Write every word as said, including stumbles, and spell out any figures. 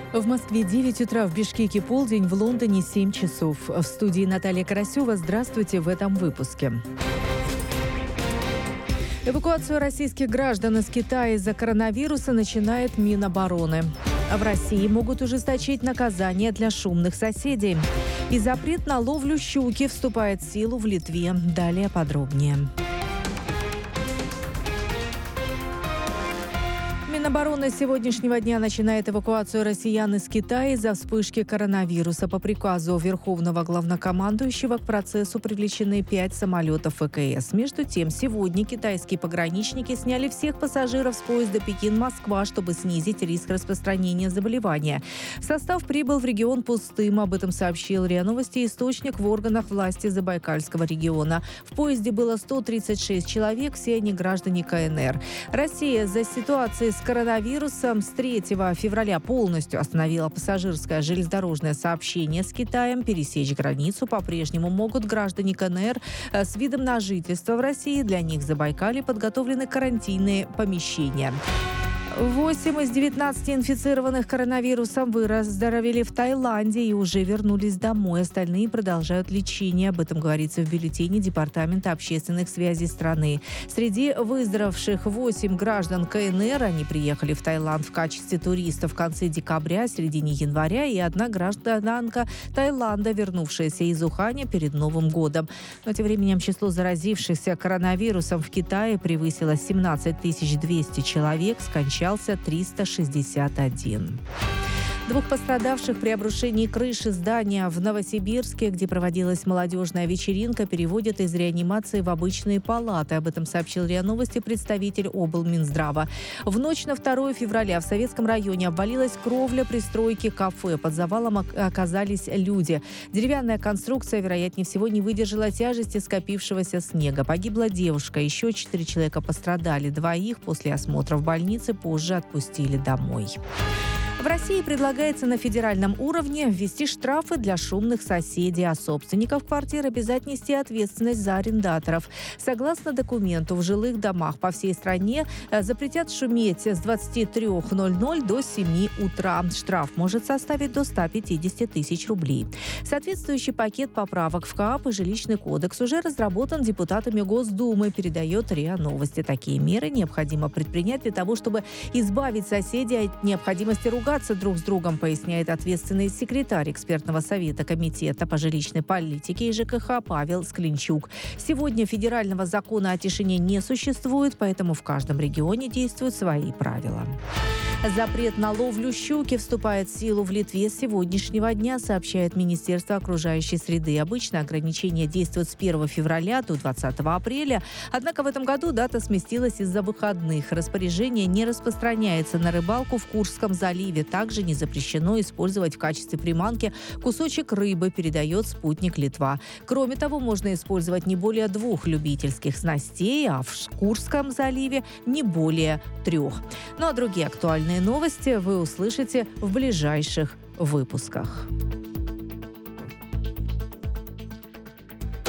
В Москве девять утра, в Бишкеке полдень, в Лондоне семь часов. В студии Наталья Карасева. Здравствуйте в этом выпуске. Эвакуацию российских граждан из Китая из-за коронавируса начинает Минобороны. В России могут ужесточить наказание для шумных соседей. И запрет на ловлю щуки вступает в силу в Литве. Далее подробнее. Минобороны с сегодняшнего дня начинает эвакуацию россиян из Китая из-за вспышки коронавируса. По приказу Верховного главнокомандующего к процессу привлечены пять самолетов ВКС. Между тем, сегодня китайские пограничники сняли всех пассажиров с поезда Пекин-Москва, чтобы снизить риск распространения заболевания. Состав прибыл в регион пустым. Об этом сообщил РИА Новости источник в органах власти Забайкальского региона. В поезде было сто тридцать шесть человек, все они граждане КНР. Россия за ситуацией с коронавирусом с третьего февраля полностью остановила пассажирское железнодорожное сообщение с Китаем. Пересечь границу по-прежнему могут граждане КНР с видом на жительство в России. Для них в Забайкалье подготовлены карантинные помещения. Восемь из девятнадцати инфицированных коронавирусом выздоровели в Таиланде и уже вернулись домой. Остальные продолжают лечение. Об этом говорится в бюллетене Департамента общественных связей страны. Среди выздоровевших восемь граждан КНР. Они приехали в Таиланд в качестве туристов в конце декабря, середине января. И одна гражданка Таиланда, вернувшаяся из Уханя перед Новым годом. Но тем временем число заразившихся коронавирусом в Китае превысило семнадцать тысяч двести человек. Скончался триста шестьдесят один. Двух пострадавших при обрушении крыши здания в Новосибирске, где проводилась молодежная вечеринка, переводят из реанимации в обычные палаты. Об этом сообщил РИА Новости представитель облминздрава. В ночь на второе февраля в Советском районе обвалилась кровля пристройки кафе. Под завалом оказались люди. Деревянная конструкция, вероятнее всего, не выдержала тяжести скопившегося снега. Погибла девушка. Еще четыре человека пострадали. Двоих после осмотра в больнице позже отпустили домой. В России предлагается на федеральном уровне ввести штрафы для шумных соседей, а собственников квартир обязать нести ответственность за арендаторов. Согласно документу, в жилых домах по всей стране запретят шуметь с двадцати трёх ноль-ноль до семи утра. Штраф может составить до ста пятидесяти тысяч рублей. Соответствующий пакет поправок в КоАП и Жилищный кодекс уже разработан депутатами Госдумы, передает РИА Новости. Такие меры необходимо предпринять для того, чтобы избавить соседей от необходимости ругаться друг с другом, поясняет ответственный секретарь экспертного совета Комитета по жилищной политике и ЖКХ Павел Склинчук. Сегодня федерального закона о тишине не существует, поэтому в каждом регионе действуют свои правила. Запрет на ловлю щуки вступает в силу в Литве с сегодняшнего дня, сообщает Министерство окружающей среды. Обычно ограничения действуют с первого февраля до двадцатого апреля. Однако в этом году дата сместилась из-за выходных. Распоряжение не распространяется на рыбалку в Курском заливе. Также не запрещено использовать в качестве приманки кусочек рыбы, передает спутник Литва. Кроме того, можно использовать не более двух любительских снастей, а в Курском заливе не более трех. Ну а другие актуальные новости вы услышите в ближайших выпусках.